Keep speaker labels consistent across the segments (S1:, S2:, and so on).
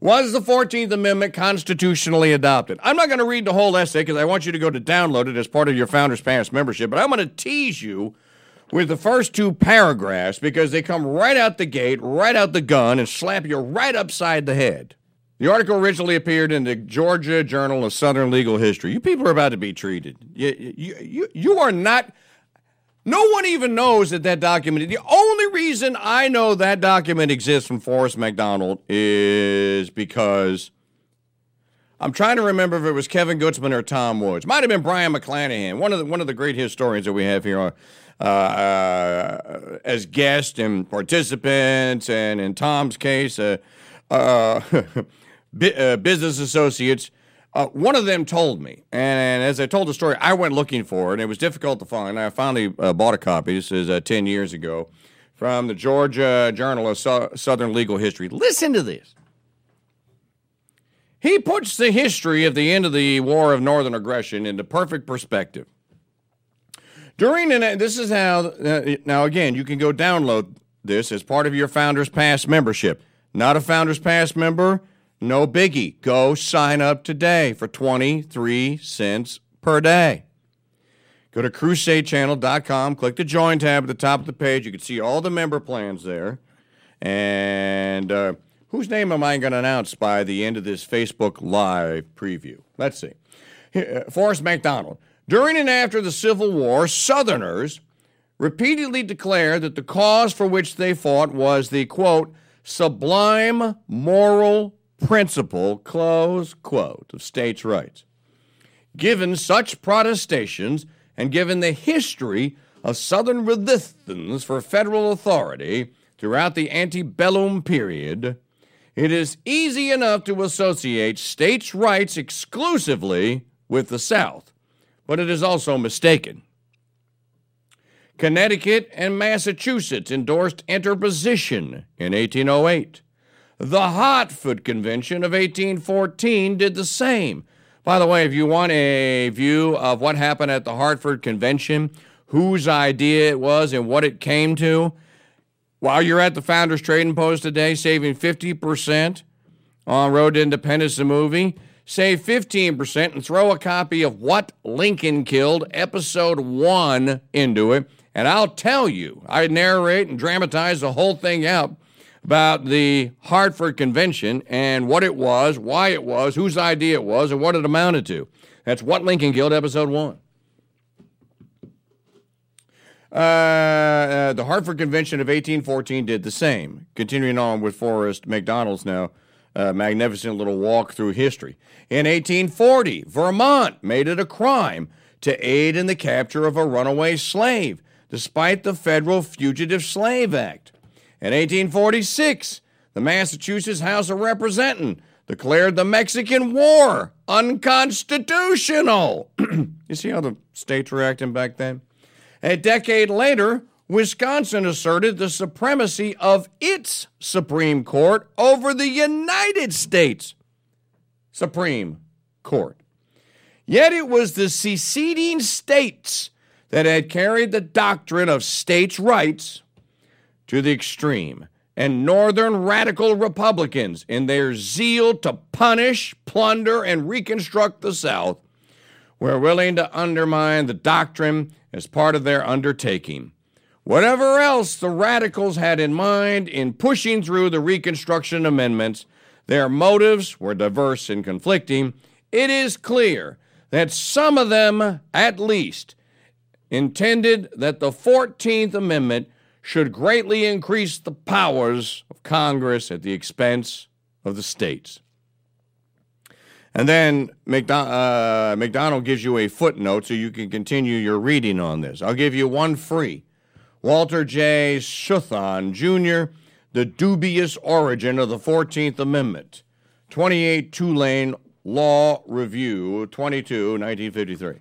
S1: Was the 14th Amendment constitutionally adopted? I'm not going to read the whole essay because I want you to go to download it as part of your Founders Pass membership, but I'm going to tease you with the first two paragraphs because they come right out the gate, right out the gun, and slap you right upside the head. The article originally appeared in the Georgia Journal of Southern Legal History. You people are about to be treated. You are not... No one even knows that document. The only reason I know that document exists from Forrest McDonald is because I'm trying to remember if it was Kevin Gutzman or Tom Woods. Might have been Brian McClanahan, one of the great historians that we have here as guests and participants, and in Tom's case, business associates. One of them told me, and as I told the story, I went looking for it, and it was difficult to find. I finally bought a copy. This is 10 years ago from the Georgia Journal of Southern Legal History. Listen to this. He puts the history of the end of the War of Northern Aggression into perfect perspective. This is how, now again, you can go download this as part of your Founders Pass membership. Not a Founders Pass member? No biggie. Go sign up today for 23 cents per day. Go to crusadechannel.com, click the Join tab at the top of the page. You can see all the member plans there. And whose name am I going to announce by the end of this Facebook Live preview? Let's see. Forrest McDonald. During and after the Civil War, Southerners repeatedly declared that the cause for which they fought was the, quote, sublime moral principle, close quote, of states' rights. Given such protestations and given the history of Southern resistance for federal authority throughout the antebellum period, it is easy enough to associate states' rights exclusively with the South, but it is also mistaken. Connecticut and Massachusetts endorsed interposition in 1808. The Hartford Convention of 1814 did the same. By the way, if you want a view of what happened at the Hartford Convention, whose idea it was and what it came to, while you're at the Founders Trading Post today, saving 50% on Road to Independence, the movie, save 15% and throw a copy of What Lincoln Killed, Episode 1, into it, and I'll tell you, I narrate and dramatize the whole thing out about the Hartford Convention and what it was, why it was, whose idea it was, and what it amounted to. That's What Lincoln Killed, Episode 1. The Hartford Convention of 1814 did the same. Continuing on with Forrest McDonald's now magnificent little walk through history. In 1840, Vermont made it a crime to aid in the capture of a runaway slave, despite the Federal Fugitive Slave Act. In 1846, the Massachusetts House of Representatives declared the Mexican War unconstitutional. You see how the states were acting back then? A decade later, Wisconsin asserted the supremacy of its Supreme Court over the United States Supreme Court. Yet it was the seceding states that had carried the doctrine of states' rights to the extreme, and Northern radical Republicans, in their zeal to punish, plunder, and reconstruct the South, were willing to undermine the doctrine as part of their undertaking. Whatever else the radicals had in mind in pushing through the Reconstruction Amendments, their motives were diverse and conflicting. It is clear that some of them, at least, intended that the 14th Amendment should greatly increase the powers of Congress at the expense of the states. And then McDonald gives you a footnote so you can continue your reading on this. I'll give you one free. Walter J. Schuthon, Jr., The Dubious Origin of the 14th Amendment, 28 Tulane Law Review, 22, 1953.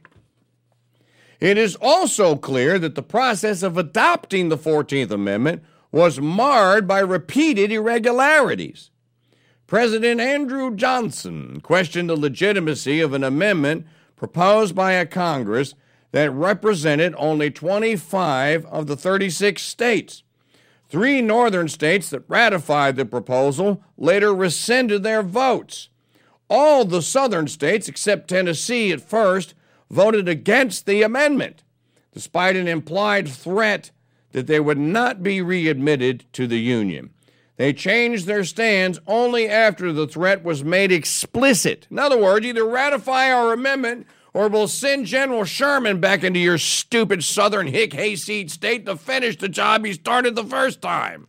S1: It is also clear that the process of adopting the 14th Amendment was marred by repeated irregularities. President Andrew Johnson questioned the legitimacy of an amendment proposed by a Congress that represented only 25 of the 36 states. 3 northern states that ratified the proposal later rescinded their votes. All the southern states, except Tennessee at first, voted against the amendment, despite an implied threat that they would not be readmitted to the Union. They changed their stands only after the threat was made explicit. In other words, either ratify our amendment or we'll send General Sherman back into your stupid southern hayseed state to finish the job he started the first time.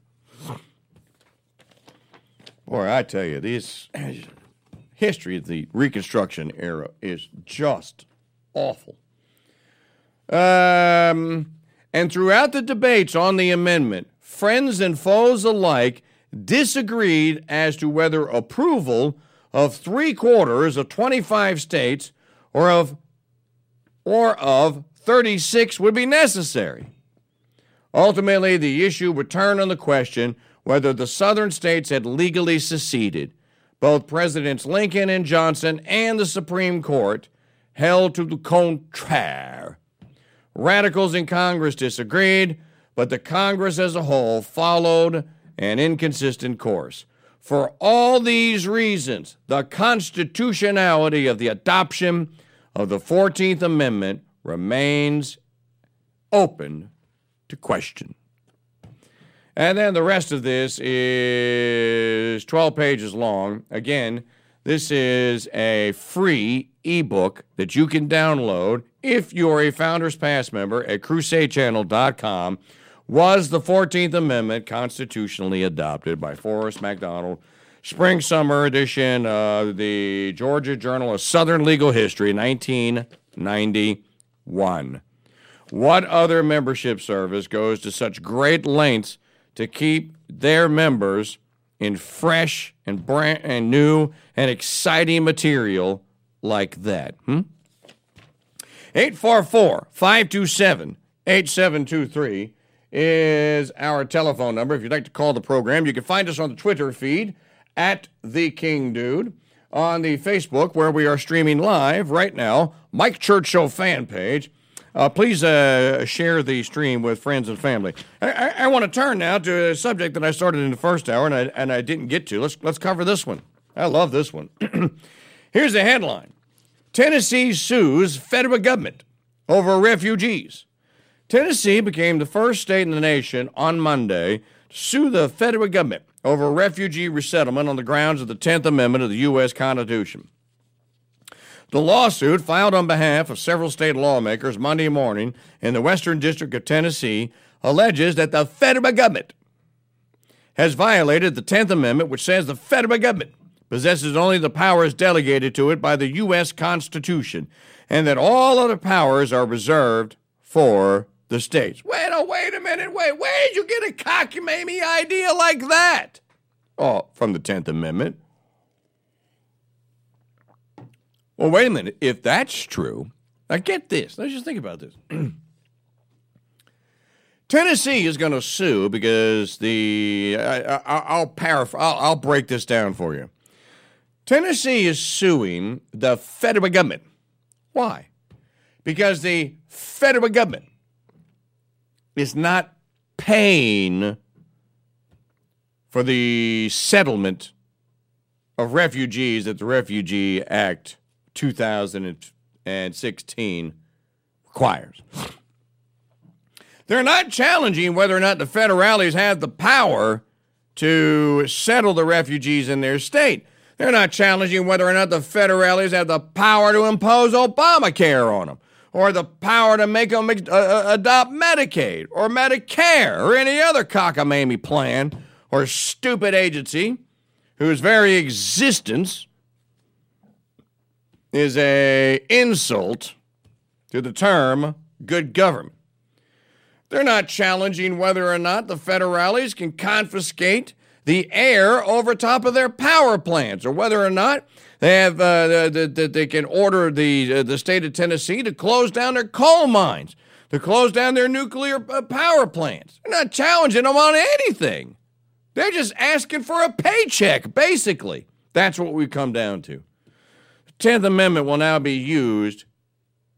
S1: Boy, I tell you, this history of the Reconstruction era is just awful. And throughout the debates on the amendment, friends and foes alike disagreed as to whether approval of 3/4 of 25 states or of 36 would be necessary. Ultimately, the issue would turn on the question whether the southern states had legally seceded. Both Presidents Lincoln and Johnson and the Supreme Court held to the contraire. Radicals in Congress disagreed, but the Congress as a whole followed an inconsistent course. For all these reasons, the constitutionality of the adoption of the 14th Amendment remains open to question. And then the rest of this is 12 pages long. Again, this is a free ebook that you can download if you're a Founders Pass member at crusadechannel.com. Was the 14th Amendment constitutionally adopted by Forrest McDonald? Spring-summer edition of the Georgia Journal of Southern Legal History, 1991. What other membership service goes to such great lengths to keep their members in fresh and brand new and exciting material like that? 844-527-8723 is our telephone number. If you'd like to call the program, you can find us on the Twitter feed at The King Dude, on the Facebook, where we are streaming live right now, Mike Church Show fan page. Please share the stream with friends and family. I want to turn now to a subject that I started in the first hour and I didn't get to. Let's cover this one. I love this one. Here's the headline. Tennessee sues federal government over refugees. Tennessee became the first state in the nation on Monday to sue the federal government over refugee resettlement on the grounds of the 10th Amendment of the U.S. Constitution. The lawsuit, filed on behalf of several state lawmakers Monday morning in the Western District of Tennessee, alleges that the federal government has violated the 10th Amendment, which says the federal government possesses only the powers delegated to it by the U.S. Constitution, and that all other powers are reserved for the states. Wait a minute. Where did you get a cockamamie idea like that? Oh, from the 10th Amendment. Well, wait a minute. If that's true, now get this. Let's just think about this. Tennessee is going to sue because I'll break this down for you. Tennessee is suing the federal government. Why? Because the federal government is not paying for the settlement of refugees that the Refugee Act 2016 requires. They're not challenging whether or not the federales have the power to settle the refugees in their state. They're not challenging whether or not the federales have the power to impose Obamacare on them, or the power to make them adopt Medicaid or Medicare or any other cockamamie plan or stupid agency whose very existence is an insult to the term good government. They're not challenging whether or not the federales can confiscate the air over top of their power plants, or whether or not they have they can order the state of Tennessee to close down their coal mines, to close down their nuclear power plants. They're not challenging them on anything. They're just asking for a paycheck, basically. That's what we come down to. The 10th Amendment will now be used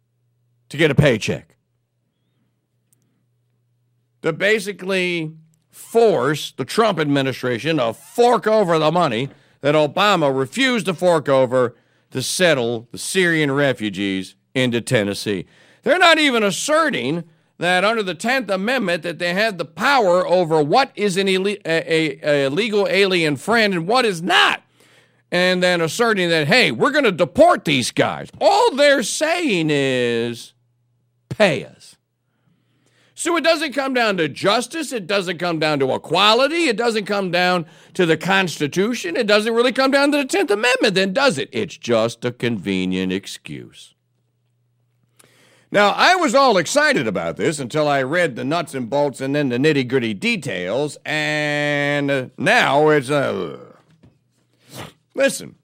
S1: to get a paycheck, to basically force the Trump administration to fork over the money that Obama refused to fork over to settle the Syrian refugees into Tennessee. They're not even asserting that under the 10th Amendment that they have the power over what is a legal alien friend and what is not. And then asserting that, hey, we're going to deport these guys. All they're saying is pay us. So it doesn't come down to justice. It doesn't come down to equality. It doesn't come down to the Constitution. It doesn't really come down to the 10th Amendment, then, does it? It's just a convenient excuse. Now, I was all excited about this until I read the nuts and bolts and then the nitty-gritty details, and now it's listen.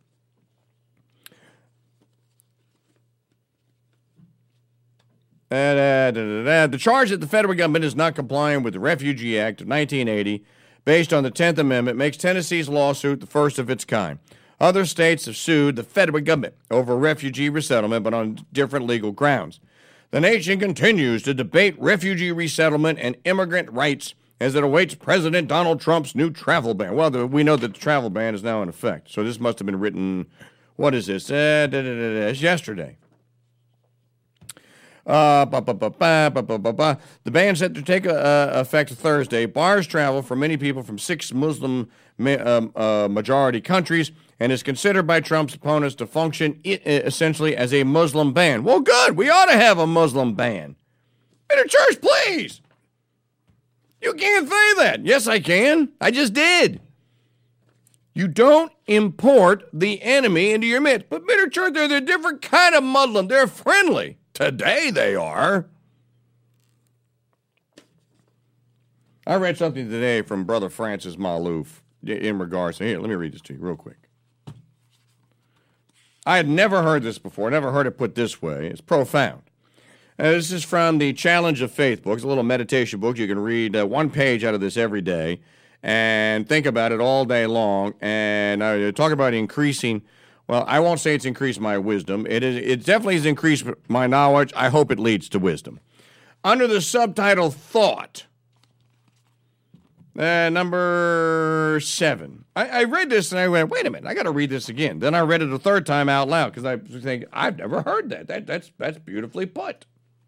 S1: The charge that the federal government is not complying with the Refugee Act of 1980 based on the 10th Amendment makes Tennessee's lawsuit the first of its kind. Other states have sued the federal government over refugee resettlement, but on different legal grounds. The nation continues to debate refugee resettlement and immigrant rights as it awaits President Donald Trump's new travel ban. Well, we know that the travel ban is now in effect, so this must have been written, what is this? It's yesterday. The ban set to take effect Thursday bars travel for many people from 6 Muslim majority countries and is considered by Trump's opponents to function essentially as a Muslim ban. Well, good. We ought to have a Muslim ban. Better church, please. You can't say that. Yes, I can. I just did. You don't import the enemy into your midst. But Bitter Church, they're a different kind of Muslim. They're friendly. Today they are. I read something today from Brother Francis Mallouf in regards to, here, let me read this to you real quick. I had never heard this before, never heard it put this way. It's profound. This is from the Challenge of Faith book. It's a little meditation book. You can read one page out of this every day and think about it all day long. And talk about increasing, well, I won't say it's increased my wisdom. It definitely has increased my knowledge. I hope it leads to wisdom. Under the subtitle Thought, number 7. I read this and I went, wait a minute, I got to read this again. Then I read it a third time out loud because I think, I've never heard that. That's beautifully put.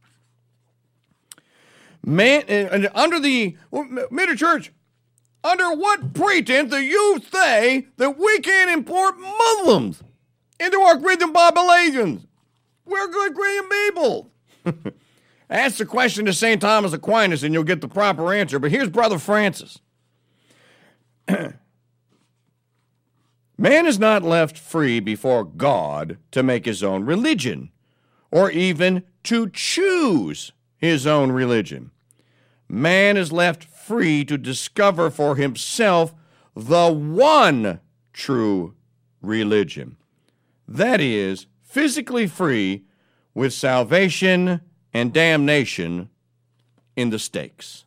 S1: Man, under the Middle Church, under what pretense do you say that we can't import Muslims into our Christian populations? We're good Christian people. Ask the question to St. Thomas Aquinas and you'll get the proper answer. But here's Brother Francis. Man is not left free before God to make his own religion, or even to choose his own religion. Man is left free to discover for himself the one true religion. That is, physically free with salvation and damnation in the stakes.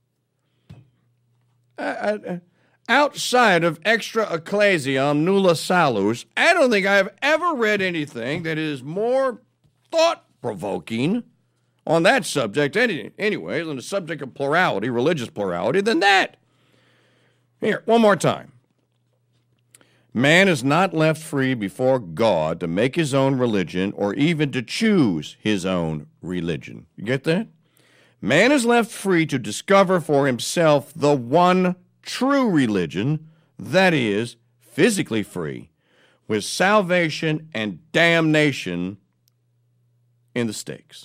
S1: Outside of Extra Ecclesiam Nulla Salus, I don't think I've ever read anything that is more thought-provoking on that subject anyways, on the subject of plurality, religious plurality, than that. Here, one more time. Man is not left free before God to make his own religion or even to choose his own religion. You get that? Man is left free to discover for himself the one true religion, that is, physically free, with salvation and damnation in the stakes.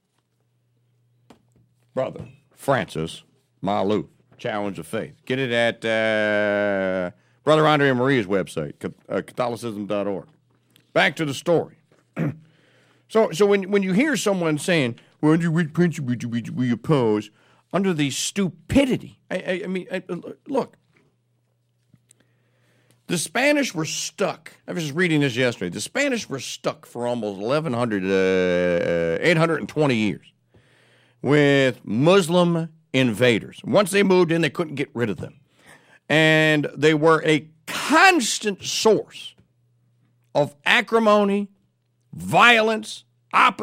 S1: Brother Francis Mallouf, Challenge of Faith. Get it at Brother Andre Maria's website, Catholicism.org. Back to the story. So when you hear someone saying, well, under which principle do we oppose? Under the stupidity. I mean, look. The Spanish were stuck. I was just reading this yesterday. The Spanish were stuck for almost 820 years with Muslim invaders. Once they moved in, they couldn't get rid of them. And they were a constant source of acrimony, violence,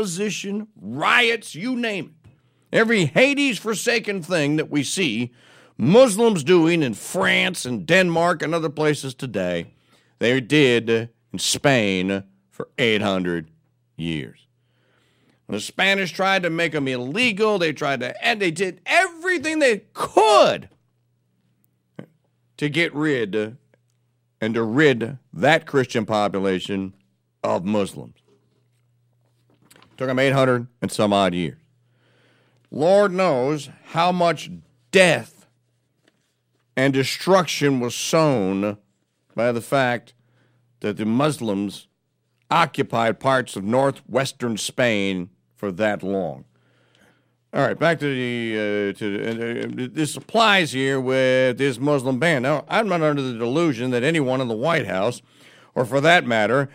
S1: opposition, riots, you name it. Every Hades-forsaken thing that we see Muslims doing in France and Denmark and other places today, they did in Spain for 800 years. The Spanish tried to make them illegal. They did everything they could to get rid and to rid that Christian population of Muslims. Took them 800 and some odd years. Lord knows how much death and destruction was sown by the fact that the Muslims occupied parts of northwestern Spain for that long. All right, back to this applies here with this Muslim ban. Now, I'm not under the delusion that anyone in the White House, or for that matter,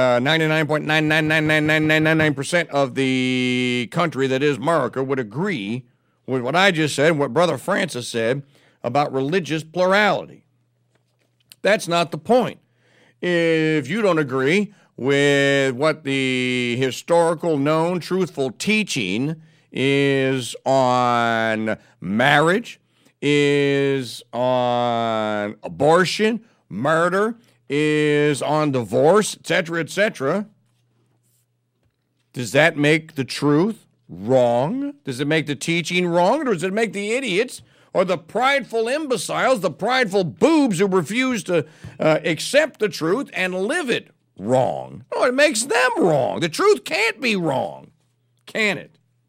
S1: 99.9999999% of the country that is America would agree with what I just said, what Brother Francis said about religious plurality. That's not the point. If you don't agree with what the historical, known, truthful teaching is on marriage, is on abortion, murder, is on divorce, etc., does that make the truth wrong? Does it make the teaching wrong? Or does it make the idiots or the prideful imbeciles, the prideful boobs who refuse to accept the truth and live it wrong? No, it makes them wrong. The truth can't be wrong, can it?